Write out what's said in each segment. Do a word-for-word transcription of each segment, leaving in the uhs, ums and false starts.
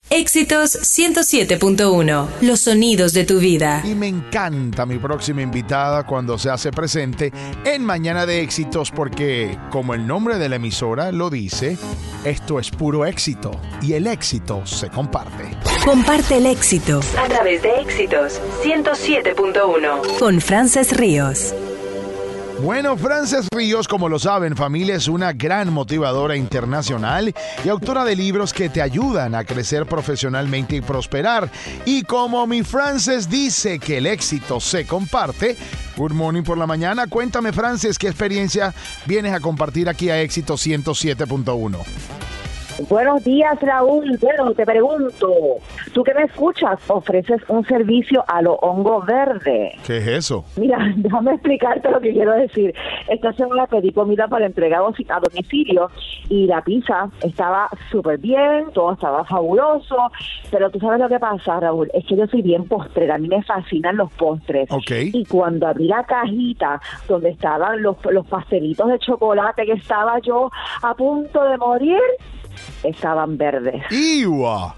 Éxitos ciento siete punto uno. Los sonidos de tu vida. Y me encanta mi próxima invitada cuando se hace presente en Mañana de Éxitos porque, como el nombre de la emisora lo dice, esto es puro éxito y el éxito se comparte. Comparte el éxito a través de Éxitos ciento siete punto uno. Con Frances Ríos. Bueno, Frances Ríos, como lo saben, familia, es una gran motivadora internacional y autora de libros que te ayudan a crecer profesionalmente y prosperar. Y como mi Frances dice que el éxito se comparte, good morning por la mañana. Cuéntame, Frances, ¿qué experiencia vienes a compartir aquí a Éxito ciento siete punto uno? Buenos días, Raúl. Bueno, te pregunto, tú que me escuchas, ofreces un servicio a lo hongo verde. ¿Qué es eso? Mira, déjame explicarte lo que quiero decir. Esta semana pedí comida para entrega a domicilio y la pizza estaba súper bien, todo estaba fabuloso, pero tú sabes lo que pasa, Raúl, es que yo soy bien postrera, a mí me fascinan los postres. Okay. Y cuando abrí la cajita donde estaban los, los pastelitos de chocolate que estaba yo a punto de morir, estaban verdes. ¡Iwa!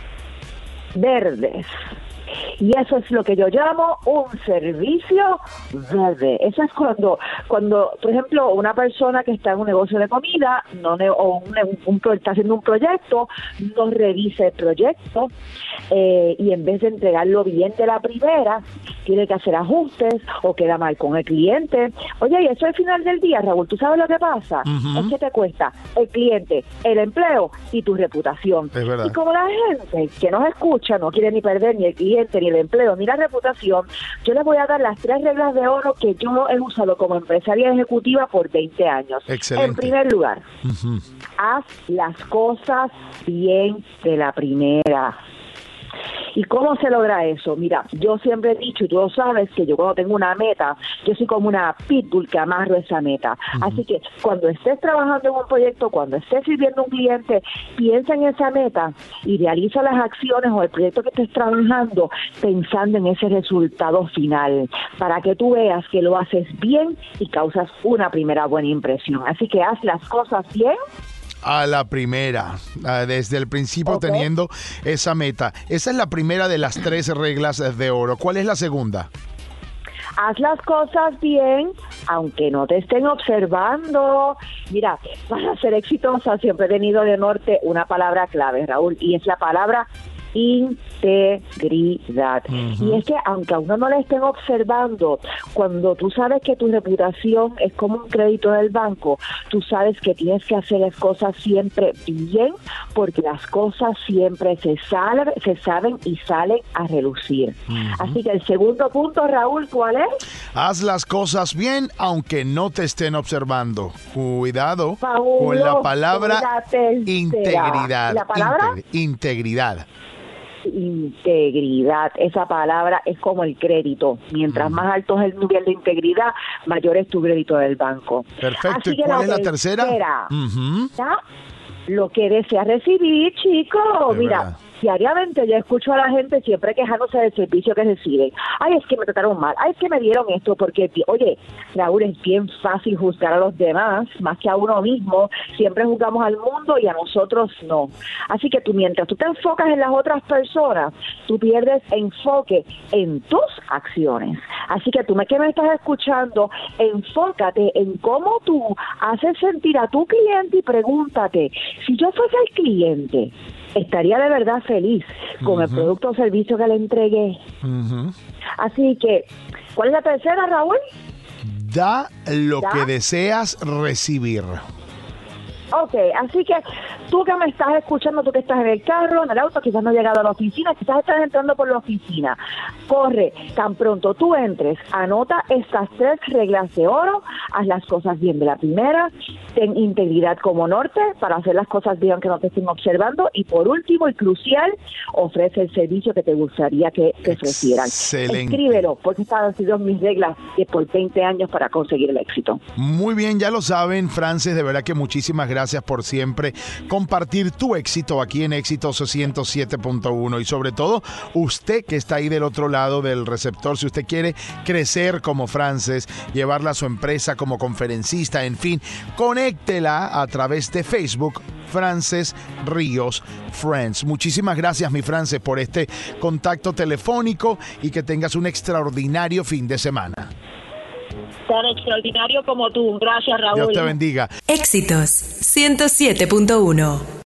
Verdes. Y eso es lo que yo llamo un servicio verde. Eso es cuando, cuando, por ejemplo, una persona que está en un negocio de comida no ne- o un, un, un, está haciendo un proyecto, no revisa el proyecto eh, y en vez de entregarlo bien de la primera, tiene que hacer ajustes o queda mal con el cliente. Oye, y eso al final del día, Raúl, ¿tú sabes lo que pasa? Uh-huh. Es que te cuesta el cliente, el empleo y tu reputación. Es verdad. Y como la gente que nos escucha no quiere ni perder ni el cliente, ni el empleo, ni la reputación, yo les voy a dar las tres reglas de oro que yo he usado como empresaria ejecutiva por veinte años. Excelente. En primer lugar, Uh-huh. haz las cosas bien de la primera. ¿Y cómo se logra eso? Mira, yo siempre he dicho, y tú lo sabes, que yo cuando tengo una meta, yo soy como una pitbull que amarro esa meta. Uh-huh. Así que cuando estés trabajando en un proyecto, cuando estés sirviendo a un cliente, piensa en esa meta y realiza las acciones o el proyecto que estés trabajando pensando en ese resultado final, para que tú veas que lo haces bien y causas una primera buena impresión. Así que haz las cosas bien. A la primera, desde el principio okay. Teniendo esa meta. Esa es la primera de las tres reglas de oro. ¿Cuál es la segunda? Haz las cosas bien, aunque no te estén observando. Mira, para ser exitosa siempre he tenido de norte una palabra clave, Raúl, y es la palabra integridad. Uh-huh. Y es que aunque a uno no le estén observando, cuando tú sabes que tu reputación es como un crédito del banco, tú sabes que tienes que hacer las cosas siempre bien, porque las cosas siempre se, sal- se saben y salen a relucir. Uh-huh. Así que el segundo punto, Raúl, ¿cuál es? Haz las cosas bien aunque no te estén observando. Cuidado Fabuloso, con la palabra la integridad. ¿La palabra? Integ- integridad. Integridad, esa palabra es como el crédito. Mientras más alto es el nivel de integridad, mayor es tu crédito del banco. Perfecto. ¿Y cuál es la tercera? tercera Uh-huh. ¿ya? Lo que desea recibir, chicos. Mira, verdad. Diariamente yo escucho a la gente siempre quejándose del servicio que reciben. Ay, es que me trataron mal. Ay, es que me dieron esto. Porque, oye, Raúl, es bien fácil juzgar a los demás más que a uno mismo. Siempre juzgamos al mundo y a nosotros no. Así que tú, mientras tú te enfocas en las otras personas, tú pierdes enfoque en tus acciones. Así que tú me, que me estás escuchando, enfócate en cómo tú haces sentir a tu cliente y pregúntate, si yo fuese el cliente, ¿estaría de verdad feliz con uh-huh. el producto o servicio que le entregué? Uh-huh. Así que, ¿cuál es la tercera, Raúl? Da lo ¿Da? que deseas recibir. Ok, así que tú que me estás escuchando, tú que estás en el carro, en el auto, quizás no has llegado a la oficina, quizás estás entrando por la oficina, corre, tan pronto tú entres, anota estas tres reglas de oro, haz las cosas bien de la primera, ten integridad como norte para hacer las cosas bien aunque no te estén observando, y por último y crucial, ofrece el servicio que te gustaría que te ofrecieran. Excelente. Escríbelo, porque estas han sido mis reglas de por veinte años para conseguir el éxito. Muy bien, ya lo saben, Frances, de verdad que muchísimas gracias por siempre compartir tu éxito aquí en Éxitos ciento siete punto uno, y sobre todo usted que está ahí del otro lado del receptor, si usted quiere crecer como Frances, llevarla a su empresa como conferencista, en fin, conéctela a través de Facebook, Frances Ríos Friends. Muchísimas gracias, mi Frances, por este contacto telefónico y que tengas un extraordinario fin de semana. Tan extraordinario como tú. Gracias, Raúl. Dios te bendiga. Éxitos ciento siete punto uno.